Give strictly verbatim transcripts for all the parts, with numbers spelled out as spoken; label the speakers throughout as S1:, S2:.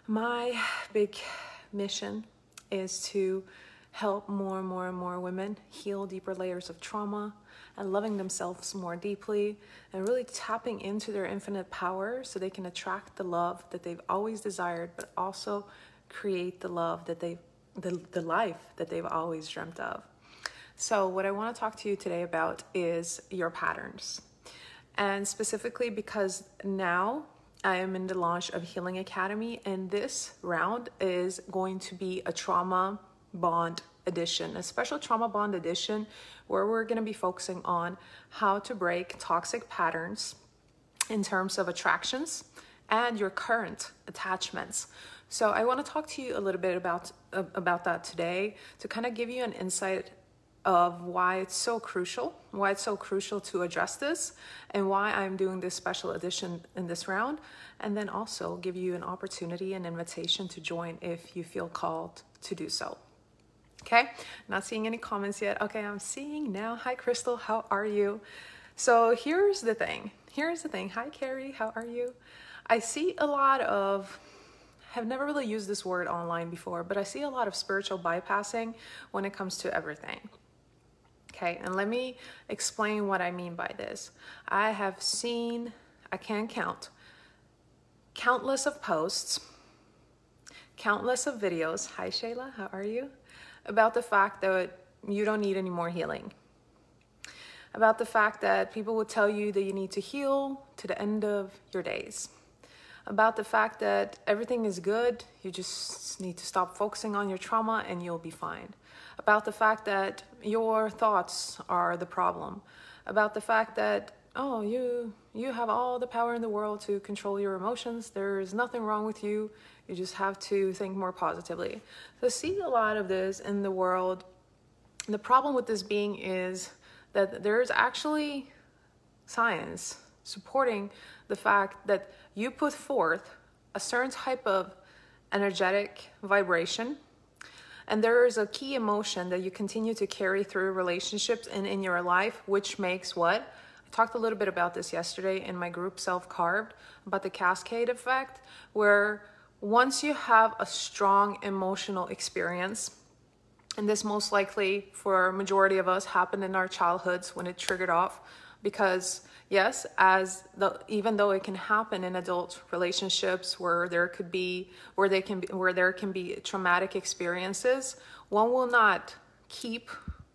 S1: My big mission is to help more and more and more women heal deeper layers of trauma and loving themselves more deeply and really tapping into their infinite power so they can attract the love that they've always desired, but also create the love that they've, the, the life that they've always dreamt of. So what I want to talk to you today about is your patterns. And specifically because now I am in the launch of Healing Academy, and this round is going to be a trauma bond edition, a special trauma bond edition where we're going to be focusing on how to break toxic patterns in terms of attractions and your current attachments. So I want to talk to you a little bit about uh, about that today to kind of give you an insight of why it's so crucial, why it's so crucial to address this, and why I'm doing this special edition in this round, and then also give you an opportunity and invitation to join if you feel called to do so. Okay, not seeing any comments yet. Okay, I'm seeing now. Hi, Crystal, how are you? So here's the thing. Here's the thing. Hi, Carrie, how are you? I see a lot of, have never really used this word online before, but I see a lot of spiritual bypassing when it comes to everything. Okay, and let me explain what I mean by this. I have seen, I can't count, countless of posts, countless of videos, hi Shayla, how are you? About the fact that you don't need any more healing. About the fact that people will tell you that you need to heal to the end of your days. About the fact that everything is good, you just need to stop focusing on your trauma and you'll be fine. About the fact that your thoughts are the problem. About the fact that, oh, you you have all the power in the world to control your emotions. There's nothing wrong with you. You just have to think more positively. So see a lot of this in the world. The problem with this being is that there's actually science supporting the fact that you put forth a certain type of energetic vibration, and there is a key emotion that you continue to carry through relationships and in your life, which makes what? I talked a little bit about this yesterday in my group Self-Carved, about the cascade effect, where once you have a strong emotional experience, and this most likely for a majority of us happened in our childhoods when it triggered off, because yes, as the, even though it can happen in adult relationships where there could be, where they can be, where there can be traumatic experiences, one will not keep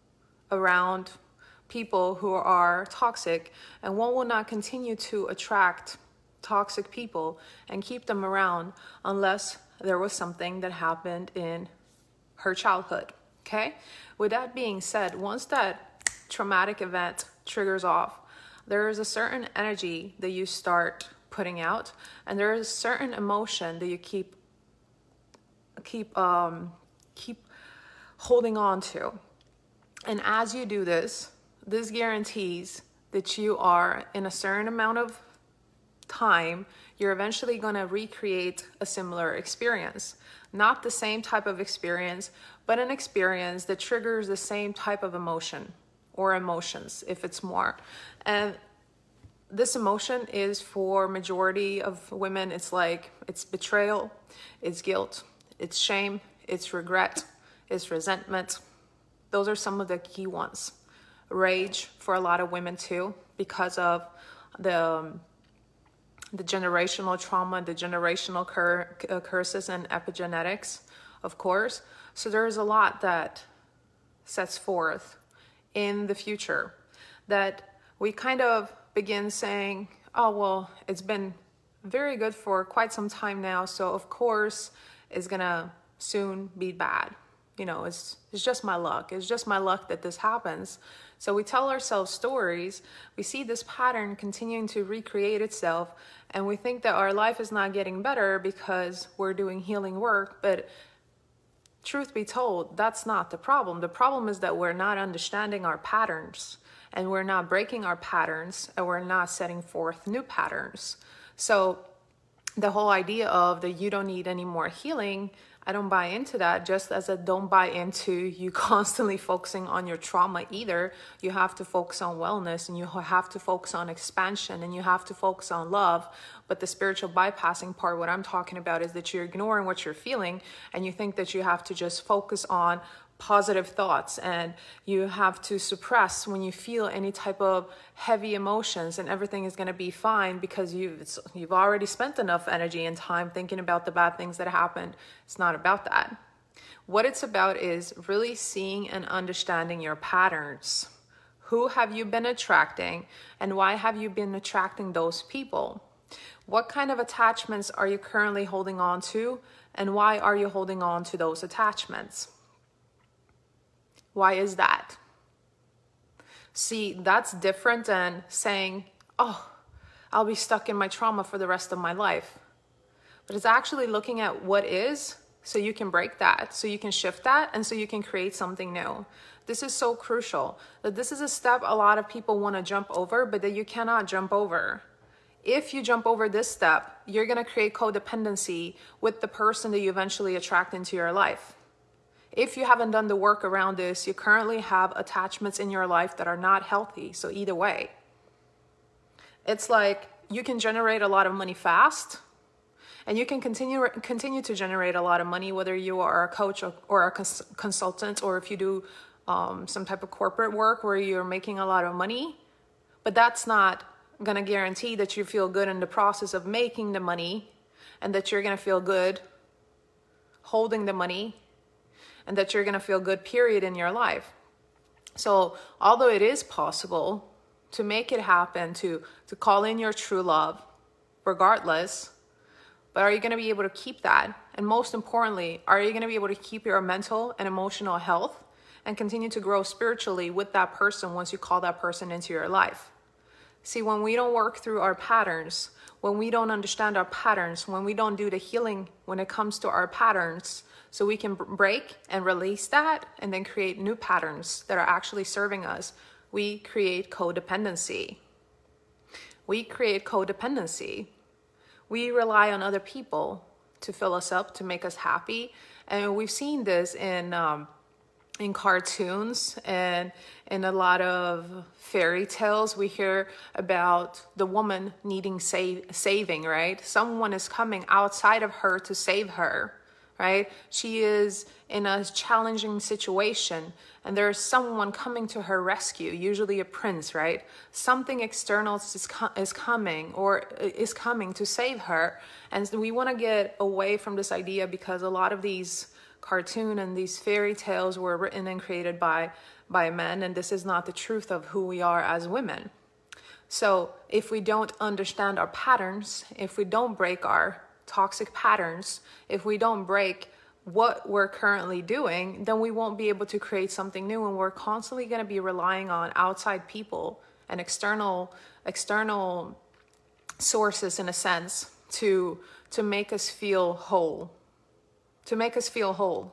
S1: around people who are toxic, and one will not continue to attract toxic people and keep them around unless there was something that happened in her childhood. Okay? With that being said, once that traumatic event triggers off, there is a certain energy that you start putting out, and there is a certain emotion that you keep keep um, keep holding on to. And as you do this, this guarantees that you are in a certain amount of time, you're eventually going to recreate a similar experience. Not the same type of experience, but an experience that triggers the same type of emotion or emotions, if it's more. And this emotion is for majority of women, it's like, it's betrayal, it's guilt, it's shame, it's regret, it's resentment. Those are some of the key ones. Rage for a lot of women too, because of the um, the generational trauma, the generational cur uh, curses and epigenetics, of course. So there's a lot that sets forth in the future that we kind of begin saying, oh, well, it's been very good for quite some time now, so of course it's gonna soon be bad. You know, it's, it's just my luck. It's just my luck that this happens. So we tell ourselves stories, we see this pattern continuing to recreate itself, and we think that our life is not getting better because we're doing healing work, but truth be told, that's not the problem. The problem is that we're not understanding our patterns, and we're not breaking our patterns, and we're not setting forth new patterns. So the whole idea of that you don't need any more healing, I don't buy into that, just as I don't buy into you constantly focusing on your trauma either. You have to focus on wellness, and you have to focus on expansion, and you have to focus on love. But the spiritual bypassing part, what I'm talking about is that you're ignoring what you're feeling, and you think that you have to just focus on positive thoughts, and you have to suppress when you feel any type of heavy emotions, and everything is going to be fine because you've you've already spent enough energy and time thinking about the bad things that happened. It's not about that. What it's about is really seeing and understanding your patterns. Who have you been attracting, and why have you been attracting those people? What kind of attachments are you currently holding on to, and why are you holding on to those attachments? Why is that? See, that's different than saying, oh, I'll be stuck in my trauma for the rest of my life. But it's actually looking at what is, so you can break that, so you can shift that, and so you can create something new. This is so crucial. That this is a step a lot of people want to jump over, but that you cannot jump over. If you jump over this step, you're going to create codependency with the person that you eventually attract into your life. If you haven't done the work around this, you currently have attachments in your life that are not healthy. So either way, it's like you can generate a lot of money fast, and you can continue continue to generate a lot of money, whether you are a coach or, or a cons- consultant, or if you do um, some type of corporate work where you're making a lot of money. But that's not going to guarantee that you feel good in the process of making the money, and that you're going to feel good holding the money, and that you're going to feel good, period, in your life. So although it is possible to make it happen, to, to call in your true love, regardless, but are you going to be able to keep that? And most importantly, are you going to be able to keep your mental and emotional health and continue to grow spiritually with that person once you call that person into your life? See, when we don't work through our patterns, when we don't understand our patterns, when we don't do the healing when it comes to our patterns, so we can break and release that and then create new patterns that are actually serving us, we create codependency. We create codependency. We rely on other people to fill us up, to make us happy. And we've seen this in um, in cartoons and in a lot of fairy tales. We hear about the woman needing save, saving, right? Someone is coming outside of her to save her. Right? She is in a challenging situation, and there is someone coming to her rescue, usually a prince, right? Something external is, co- is coming or is coming to save her. And we want to get away from this idea, because a lot of these cartoon and these fairy tales were written and created by, by men, and this is not the truth of who we are as women. So if we don't understand our patterns, if we don't break our toxic patterns, if we don't break what we're currently doing, then we won't be able to create something new, and we're constantly going to be relying on outside people and external external sources, in a sense, to to make us feel whole to make us feel whole.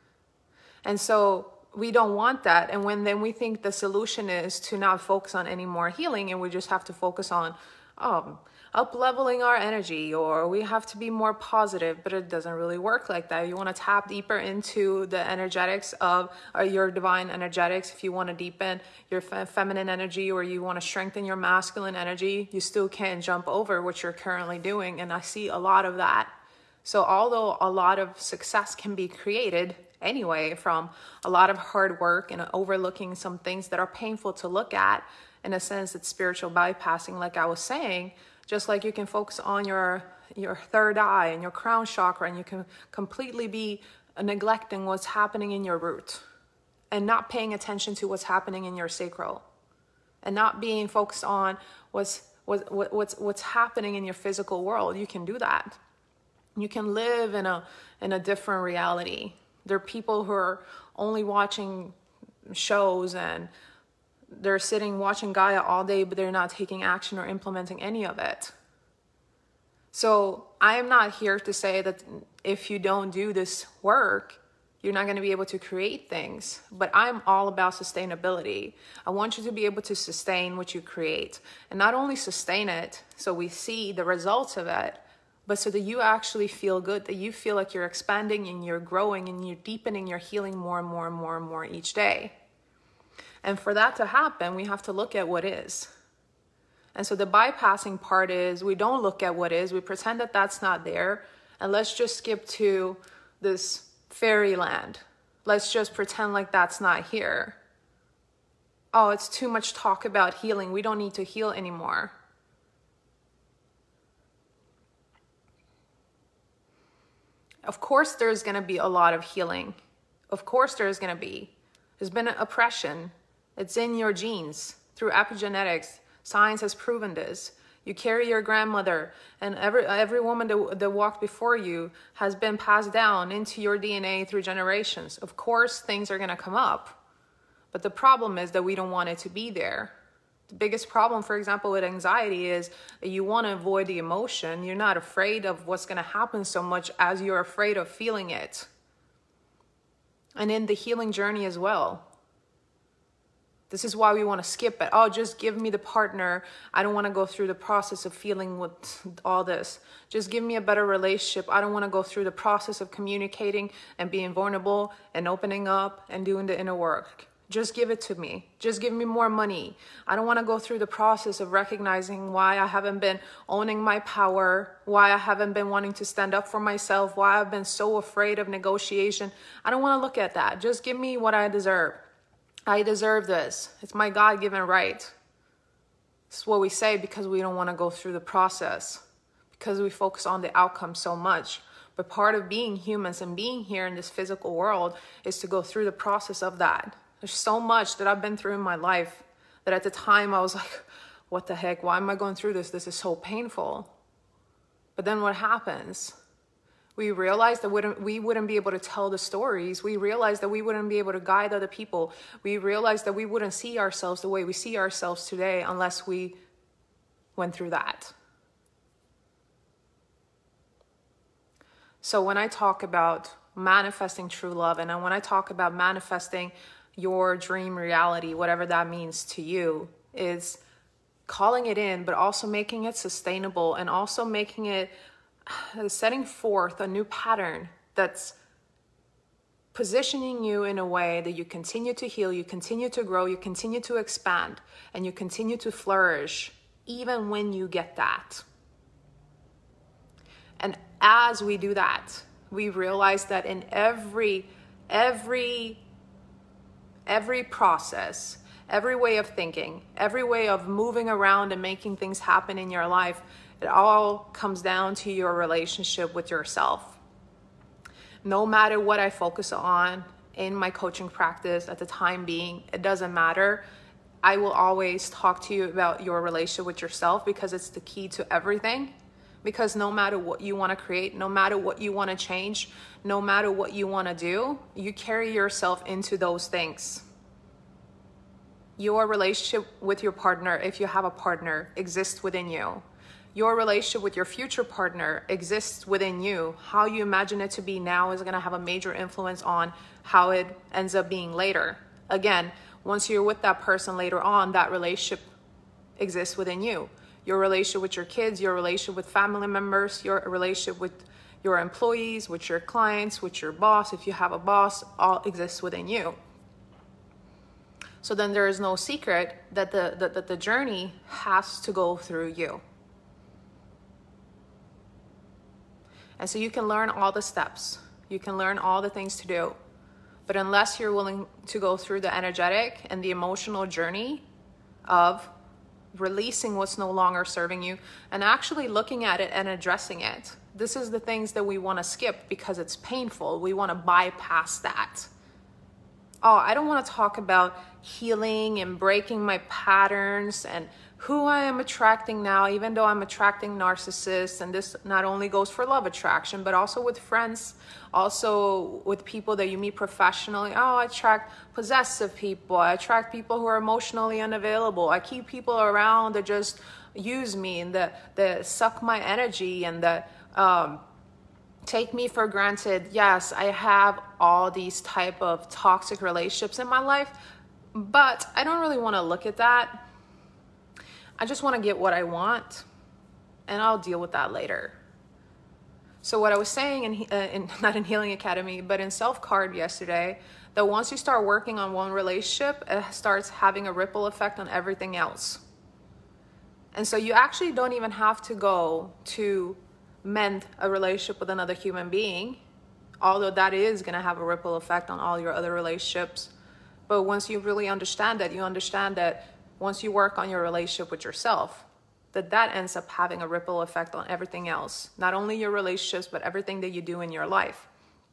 S1: And so we don't want that. And when then we think the solution is to not focus on any more healing, and we just have to focus on um up leveling our energy, or we have to be more positive, but it doesn't really work like that. You want to tap deeper into the energetics of uh, your divine energetics. If you want to deepen your fe- feminine energy, or you want to strengthen your masculine energy, you still can't jump over what you're currently doing. And I see a lot of that. So although a lot of success can be created anyway from a lot of hard work and overlooking some things that are painful to look at, in a sense, it's spiritual bypassing, like I was saying. Just like you can focus on your your third eye and your crown chakra, and you can completely be neglecting what's happening in your root, and not paying attention to what's happening in your sacral, and not being focused on what's what, what's what's happening in your physical world. You can do that. You can live in a in a different reality. There are people who are only watching shows, and they're sitting watching Gaia all day, but they're not taking action or implementing any of it. So I am not here to say that if you don't do this work, you're not going to be able to create things. But I'm all about sustainability. I want you to be able to sustain what you create, and not only sustain it so we see the results of it, but so that you actually feel good, that you feel like you're expanding and you're growing and you're deepening your healing more and more and more and more each day. And for that to happen, we have to look at what is. And so the bypassing part is we don't look at what is, we pretend that that's not there, and let's just skip to this fairyland. Let's just pretend like that's not here. Oh, it's too much talk about healing. We don't need to heal anymore. Of course, there's going to be a lot of healing. Of course, there's going to be. There's been an oppression. It's in your genes through epigenetics. Science has proven this. You carry your grandmother, and every every woman that, that walked before you has been passed down into your D N A through generations. Of course, things are going to come up. But the problem is that we don't want it to be there. The biggest problem, for example, with anxiety is that you want to avoid the emotion. You're not afraid of what's going to happen so much as you're afraid of feeling it. And in the healing journey as well. This is why we want to skip it. Oh, just give me the partner. I don't want to go through the process of feeling with all this. Just give me a better relationship. I don't want to go through the process of communicating and being vulnerable and opening up and doing the inner work. Just give it to me. Just give me more money. I don't want to go through the process of recognizing why I haven't been owning my power, why I haven't been wanting to stand up for myself, why I've been so afraid of negotiation. I don't want to look at that. Just give me what I deserve. I deserve this. It's my God-given right. This is what we say because we don't want to go through the process, because we focus on the outcome so much. But part of being humans and being here in this physical world is to go through the process of that. There's so much that I've been through in my life that at the time I was like, what the heck? Why am I going through this? This is so painful. But then what happens? We realized that we wouldn't, we wouldn't be able to tell the stories. We realized that we wouldn't be able to guide other people. We realized that we wouldn't see ourselves the way we see ourselves today unless we went through that. So when I talk about manifesting true love, and when I talk about manifesting your dream reality, whatever that means to you, is calling it in, but also making it sustainable, and also making it, setting forth a new pattern that's positioning you in a way that you continue to heal, you continue to grow, you continue to expand, and you continue to flourish, even when you get that. And as we do that, we realize that in every, every, every process, every way of thinking, every way of moving around and making things happen in your life, it all comes down to your relationship with yourself. No matter what I focus on in my coaching practice at the time being, it doesn't matter. I will always talk to you about your relationship with yourself, because it's the key to everything. Because no matter what you want to create, no matter what you want to change, no matter what you want to do, you carry yourself into those things. Your relationship with your partner, if you have a partner, exists within you. Your relationship with your future partner exists within you. How you imagine it to be now is going to have a major influence on how it ends up being later. Again, once you're with that person later on, that relationship exists within you. Your relationship with your kids, your relationship with family members, your relationship with your employees, with your clients, with your boss, if you have a boss, all exists within you. So then there is no secret that the, that, that the journey has to go through you. And so you can learn all the steps. You can learn all the things to do. But unless you're willing to go through the energetic and the emotional journey of releasing what's no longer serving you and actually looking at it and addressing it, this is the things that we want to skip because it's painful. We want to bypass that. Oh, I don't want to talk about healing and breaking my patterns and who I am attracting now, even though I'm attracting narcissists. And this not only goes for love attraction, but also with friends, also with people that you meet professionally. Oh, I attract possessive people. I attract people who are emotionally unavailable. I keep people around that just use me and that, that suck my energy and that um, take me for granted. Yes, I have all these type of toxic relationships in my life, but I don't really want to look at that. I just want to get what I want, and I'll deal with that later. So what I was saying in, uh, in not in Healing Academy, but in Self Card yesterday, that once you start working on one relationship, it starts having a ripple effect on everything else. And so you actually don't even have to go to mend a relationship with another human being, although that is going to have a ripple effect on all your other relationships. But once you really understand that, you understand that once you work on your relationship with yourself, that that ends up having a ripple effect on everything else. Not only your relationships, but everything that you do in your life.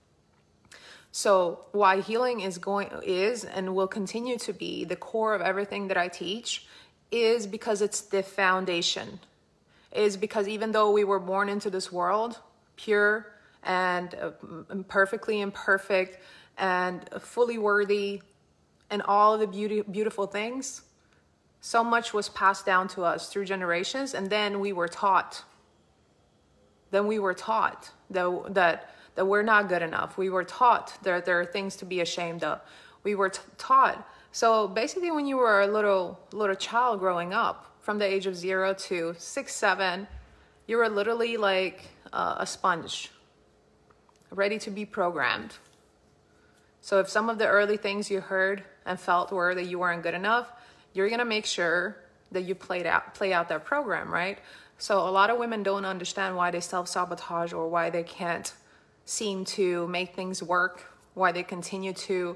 S1: So why healing is going is and will continue to be the core of everything that I teach is because it's the foundation. It is because even though we were born into this world pure and uh, perfectly imperfect and fully worthy and all of the beauty, beautiful things, so much was passed down to us through generations, and then we were taught. Then we were taught that that that we're not good enough. We were taught that there are things to be ashamed of. We were t- taught. So basically, when you were a little little child growing up, from the age of zero to six, seven, you were literally like uh, a sponge, ready to be programmed. So if some of the early things you heard and felt were that you weren't good enough, you're gonna make sure that you played out, play out that program, right? So a lot of women don't understand why they self-sabotage or why they can't seem to make things work, why they continue to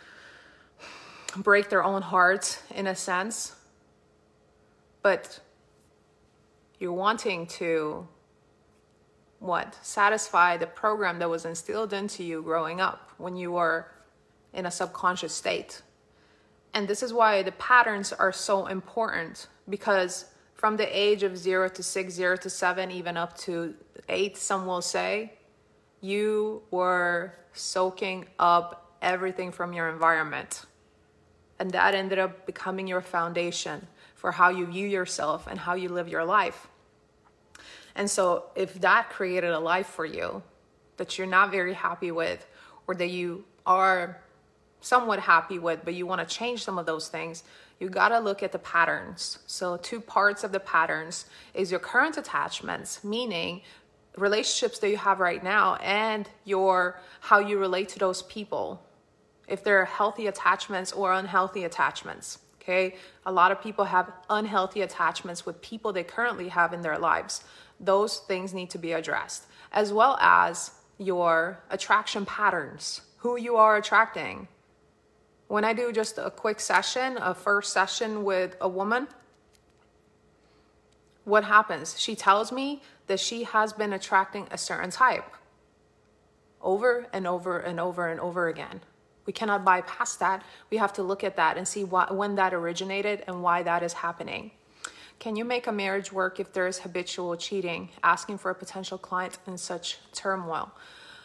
S1: break their own hearts in a sense. But you're wanting to, what? Satisfy the program that was instilled into you growing up when you were in a subconscious state. And this is why the patterns are so important, because from the age of zero to six, zero to seven, even up to eight, some will say, you were soaking up everything from your environment. And that ended up becoming your foundation for how you view yourself and how you live your life. And so if that created a life for you that you're not very happy with, or that you are somewhat happy with, but you want to change some of those things, you got to look at the patterns. So two parts of the patterns is your current attachments, meaning relationships that you have right now, and your how you relate to those people, if they're healthy attachments or unhealthy attachments. Okay, a lot of people have unhealthy attachments with people they currently have in their lives. Those things need to be addressed, as well as your attraction patterns, who you are attracting. When I do just a quick session, a first session with a woman, what happens? She tells me that she has been attracting a certain type over and over and over and over again. We cannot bypass that. We have to look at that and see what, when that originated and why that is happening. Can you make a marriage work if there is habitual cheating? Asking for a potential client in such turmoil.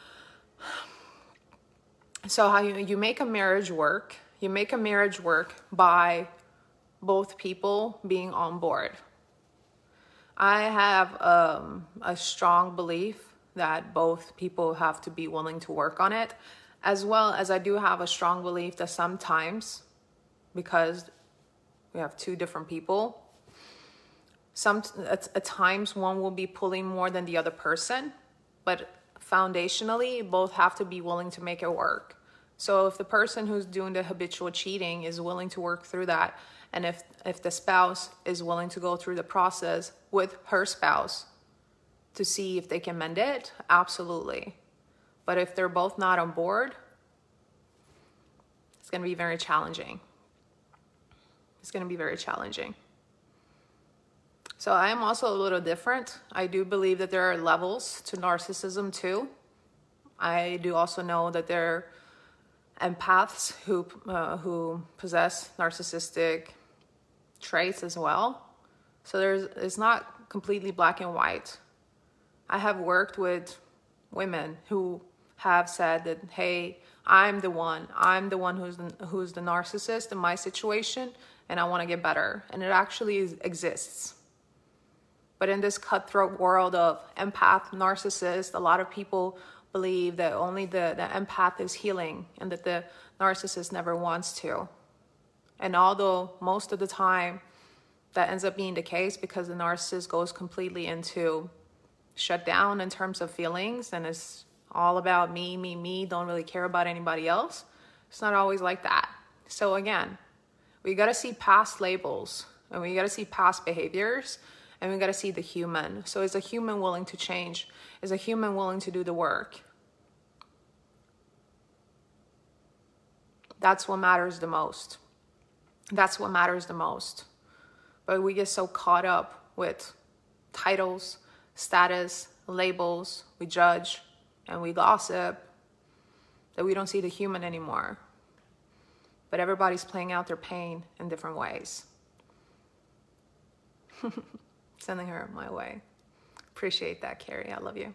S1: So how you, you make a marriage work, you make a marriage work by both people being on board. I have um, a strong belief that both people have to be willing to work on it, as well as I do have a strong belief that sometimes, because we have two different people, some at, at times one will be pulling more than the other person, but foundationally, both have to be willing to make it work. So if the person who's doing the habitual cheating is willing to work through that, and if, if the spouse is willing to go through the process with her spouse to see if they can mend it, absolutely. But if they're both not on board, it's going to be very challenging. It's going to be very challenging. So I am also a little different. I do believe that there are levels to narcissism too. I do also know that there are empaths who uh, who possess narcissistic traits as well. So there's it's not completely black and white. I have worked with women who have said that, hey, I'm the one. I'm the one who's the, who's the narcissist in my situation, and I want to get better. And it actually is, exists. But in this cutthroat world of empath, narcissist, a lot of people believe that only the, the empath is healing and that the narcissist never wants to. And although most of the time that ends up being the case, because the narcissist goes completely into shut down in terms of feelings and it's all about me, me, me, don't really care about anybody else. It's not always like that. So again, we got to see past labels and we got to see past behaviors and we got to see the human. So is a human willing to change? Is a human willing to do the work? That's what matters the most. That's what matters the most. But we get so caught up with titles, status, labels, we judge and we gossip that we don't see the human anymore. But everybody's playing out their pain in different ways. Sending her my way. Appreciate that, Carrie. I love you.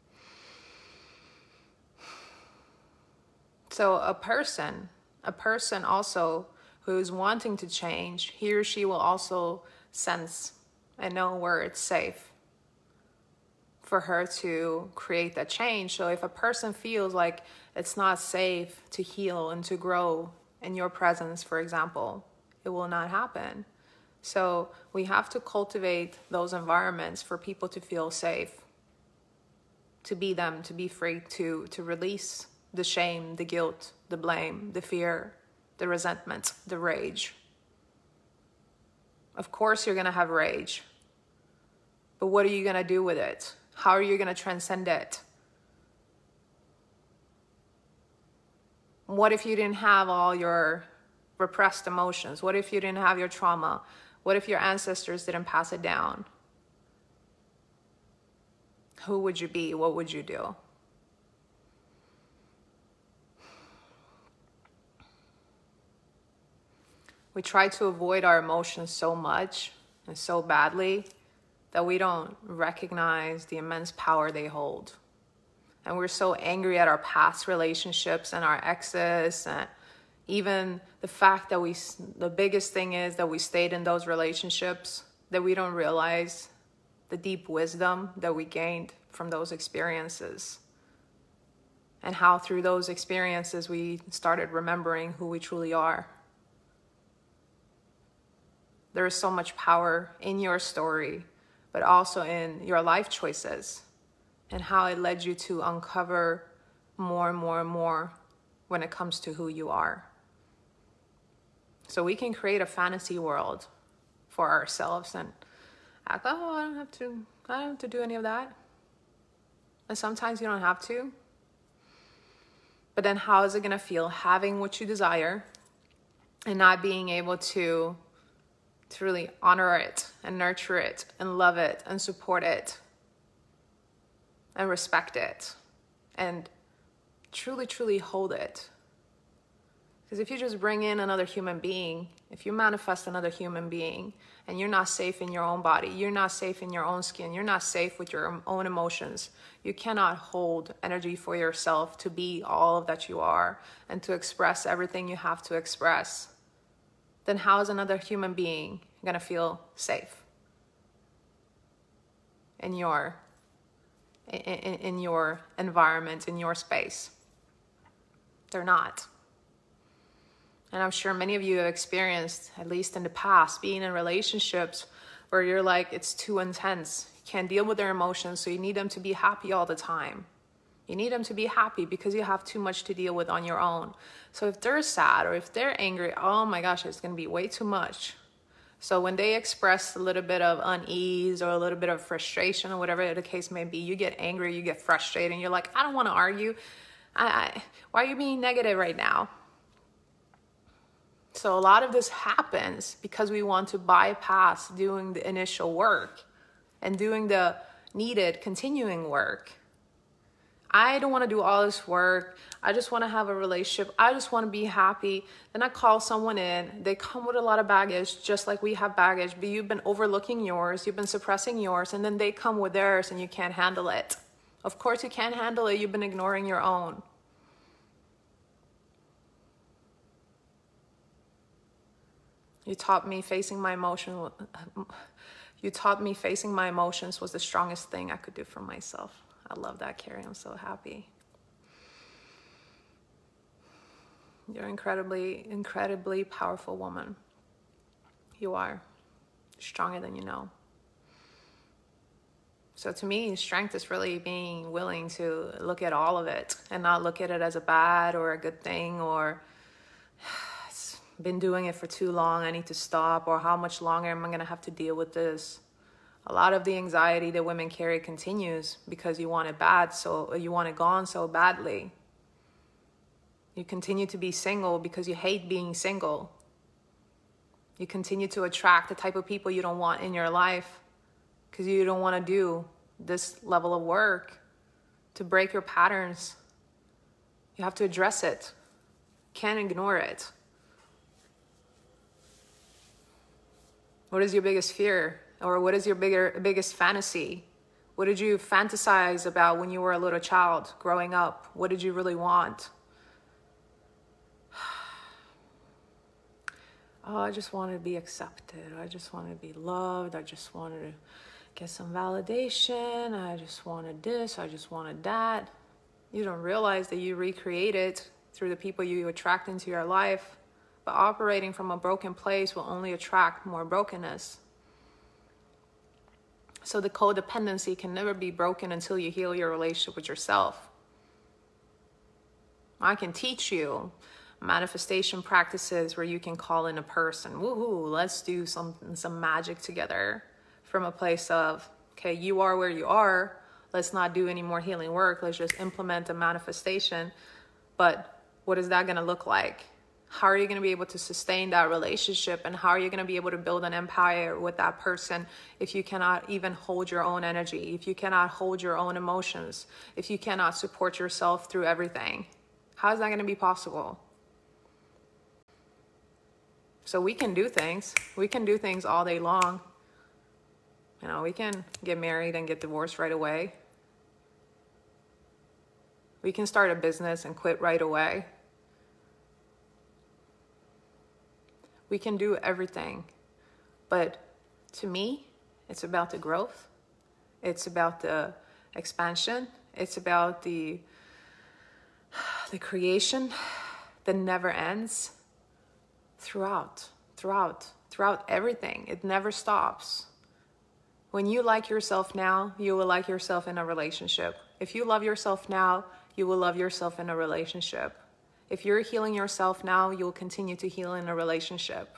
S1: So a person, a person also who's wanting to change, he or she will also sense and know where it's safe for her to create that change. So if a person feels like it's not safe to heal and to grow in your presence, for example, it will not happen. So we have to cultivate those environments for people to feel safe, to be them, to be free, to, to release the shame, the guilt, the blame, the fear, the resentment, the rage. Of course you're going to have rage, but what are you going to do with it? How are you going to transcend it? What if you didn't have all your repressed emotions? What if you didn't have your trauma? What if your ancestors didn't pass it down? Who would you be? What would you do? We try to avoid our emotions so much and so badly that we don't recognize the immense power they hold. And we're so angry at our past relationships and our exes, and even the fact that we, the biggest thing is that we stayed in those relationships, that we don't realize the deep wisdom that we gained from those experiences. And how through those experiences we started remembering who we truly are. There is so much power in your story, but also in your life choices and how it led you to uncover more and more and more when it comes to who you are. So we can create a fantasy world for ourselves and act, oh, I don't have to, I don't have to do any of that. And sometimes you don't have to. But then how is it going to feel having what you desire and not being able to to really honor it and nurture it and love it and support it and respect it and truly, truly hold it? Because if you just bring in another human being, if you manifest another human being and you're not safe in your own body, you're not safe in your own skin, you're not safe with your own emotions, you cannot hold energy for yourself to be all of that you are and to express everything you have to express, then how is another human being going to feel safe in your, in, in your environment, in your space? They're not. And I'm sure many of you have experienced, at least in the past, being in relationships where you're like, it's too intense. You can't deal with their emotions, so you need them to be happy all the time. You need them to be happy because you have too much to deal with on your own. So if they're sad or if they're angry, oh my gosh, it's going to be way too much. So when they express a little bit of unease or a little bit of frustration or whatever the case may be, you get angry, you get frustrated, and you're like, I don't want to argue. I, I, why are you being negative right now? So a lot of this happens because we want to bypass doing the initial work and doing the needed continuing work. I don't want to do all this work. I just want to have a relationship. I just want to be happy. Then I call someone in. They come with a lot of baggage, just like we have baggage, but you've been overlooking yours. You've been suppressing yours, and then they come with theirs and you can't handle it. Of course you can't handle it. You've been ignoring your own. You taught me facing my emotion. You taught me facing my emotions was the strongest thing I could do for myself. I love that, Carrie. I'm so happy. You're incredibly, incredibly powerful woman. You are stronger than you know. So to me, strength is really being willing to look at all of it and not look at it as a bad or a good thing, or it's been doing it for too long, I need to stop, or how much longer am I going to have to deal with this? A lot of the anxiety that women carry continues because you want it bad, so you want it gone so badly. You continue to be single because you hate being single. You continue to attract the type of people you don't want in your life because you don't want to do this level of work to break your patterns. You have to address it. Can't ignore it. What is your biggest fear? Or what is your bigger, biggest fantasy? What did you fantasize about when you were a little child growing up? What did you really want? Oh, I just wanted to be accepted. I just wanted to be loved. I just wanted to get some validation. I just wanted this. I just wanted that. You don't realize that you recreate it through the people you attract into your life. But operating from a broken place will only attract more brokenness. So the codependency can never be broken until you heal your relationship with yourself. I can teach you manifestation practices where you can call in a person. Woohoo, let's do some, some magic together from a place of, okay, you are where you are. Let's not do any more healing work. Let's just implement a manifestation. But what is that going to look like? How are you going to be able to sustain that relationship? And how are you going to be able to build an empire with that person if you cannot even hold your own energy, if you cannot hold your own emotions, if you cannot support yourself through everything? How is that going to be possible? So we can do things. We can do things all day long. You know, we can get married and get divorced right away. We can start a business and quit right away. We can do everything. But to me, it's about the growth. It's about the expansion. It's about the, the creation that never ends. Throughout, throughout, throughout everything. It never stops. When you like yourself now, you will like yourself in a relationship. If you love yourself now, you will love yourself in a relationship. If you're healing yourself now, you'll continue to heal in a relationship.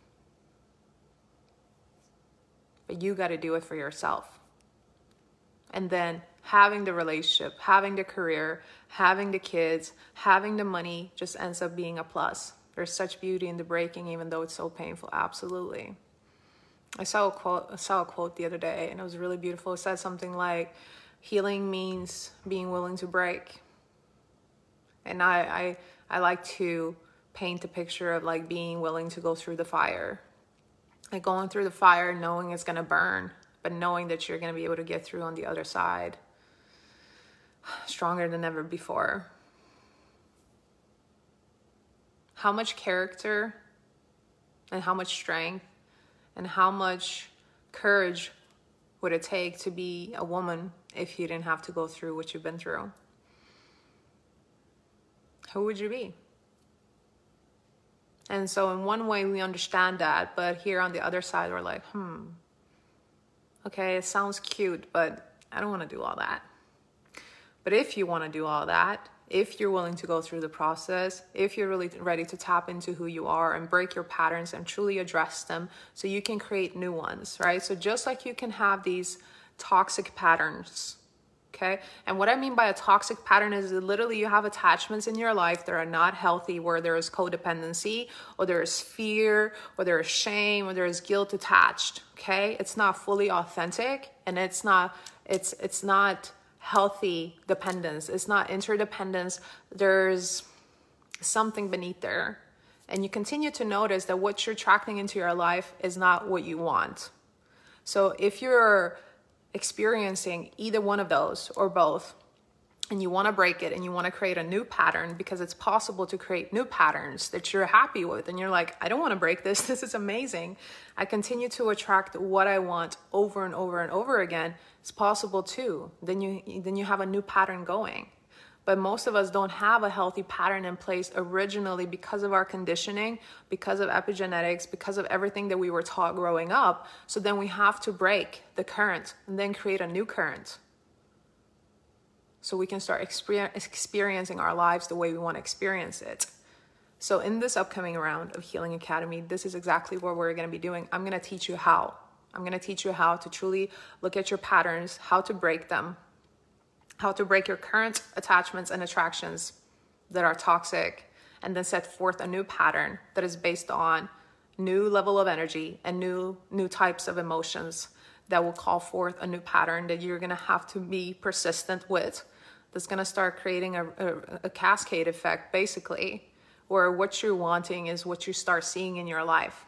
S1: But you got to do it for yourself. And then having the relationship, having the career, having the kids, having the money just ends up being a plus. There's such beauty in the breaking, even though it's so painful. Absolutely. I saw a quote, I saw a quote the other day, and it was really beautiful. It said something like, healing means being willing to break. And I, I, I like to paint a picture of like being willing to go through the fire. Like going through the fire, knowing it's going to burn, but knowing that you're going to be able to get through on the other side. Stronger than ever before. How much character and how much strength and how much courage would it take to be a woman if you didn't have to go through what you've been through? Who would you be? And so in one way we understand that, but here on the other side we're like, hmm, okay, it sounds cute, but I don't want to do all that. But if you want to do all that, if you're willing to go through the process, if you're really ready to tap into who you are and break your patterns and truly address them so you can create new ones, right? So just like you can have these toxic patterns, okay? And what I mean by a toxic pattern is that literally you have attachments in your life that are not healthy, where there is codependency, or there is fear, or there is shame, or there is guilt attached, okay? It's not fully authentic, and it's not, it's, it's not healthy dependence. It's not interdependence. There's something beneath there. And you continue to notice that what you're attracting into your life is not what you want. So if you're experiencing either one of those or both, and you want to break it and you want to create a new pattern, because it's possible to create new patterns that you're happy with, and you're like, I don't want to break this. This is amazing. I continue to attract what I want over and over and over again. It's possible too. Then you then you have a new pattern going. But most of us don't have a healthy pattern in place originally because of our conditioning, because of epigenetics, because of everything that we were taught growing up. So then we have to break the current and then create a new current, so we can start exper- experiencing our lives the way we want to experience it. So in this upcoming round of Healing Academy, this is exactly what we're going to be doing. I'm going to teach you how. I'm going to teach you how to truly look at your patterns, how to break them, how to break your current attachments and attractions that are toxic, and then set forth a new pattern that is based on new level of energy and new new types of emotions that will call forth a new pattern that you're going to have to be persistent with. That's going to start creating a, a, a cascade effect, basically, where what you're wanting is what you start seeing in your life.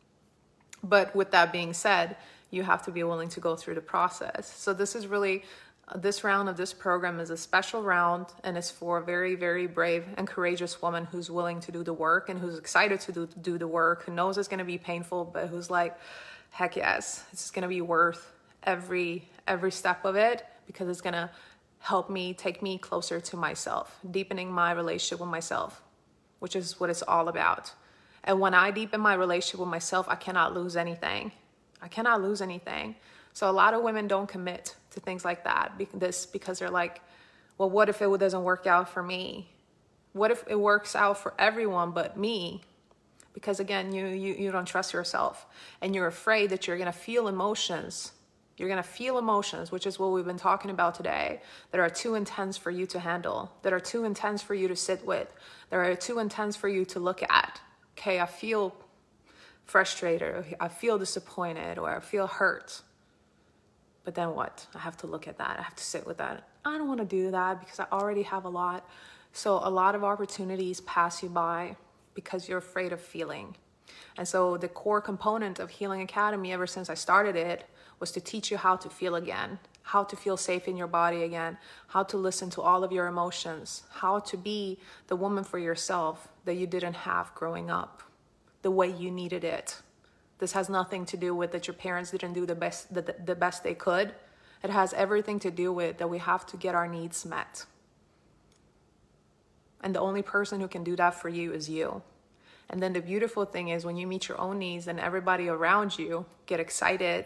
S1: But with that being said, you have to be willing to go through the process. So this is really, this round of this program is a special round, and it's for a very, very brave and courageous woman who's willing to do the work and who's excited to do, do the work, who knows it's going to be painful, but who's like, heck yes, it's going to be worth every every step of it, because it's going to help me, take me closer to myself, deepening my relationship with myself, which is what it's all about. And when I deepen my relationship with myself, I cannot lose anything. I cannot lose anything. So a lot of women don't commit to things like that, this because they're like, well, what if it doesn't work out for me? What if it works out for everyone but me? Because again, you, you, you don't trust yourself, and you're afraid that you're going to feel emotions. You're going to feel emotions, which is what we've been talking about today, that are too intense for you to handle, that are too intense for you to sit with, that are too intense for you to look at. Okay, I feel frustrated, or I feel disappointed, or I feel hurt. But then what? I have to look at that. I have to sit with that. I don't want to do that because I already have a lot. So a lot of opportunities pass you by because you're afraid of feeling. And so the core component of Healing Academy, ever since I started it, was to teach you how to feel again, how to feel safe in your body again, how to listen to all of your emotions, how to be the woman for yourself that you didn't have growing up, the way you needed it. This has nothing to do with that your parents didn't do the best, the, the best they could. It has everything to do with that we have to get our needs met. And the only person who can do that for you is you. And then the beautiful thing is when you meet your own needs, and everybody around you get excited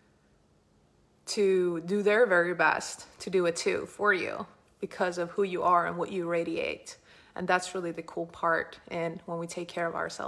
S1: to do their very best to do it too for you, because of who you are and what you radiate. And that's really the cool part in when we take care of ourselves.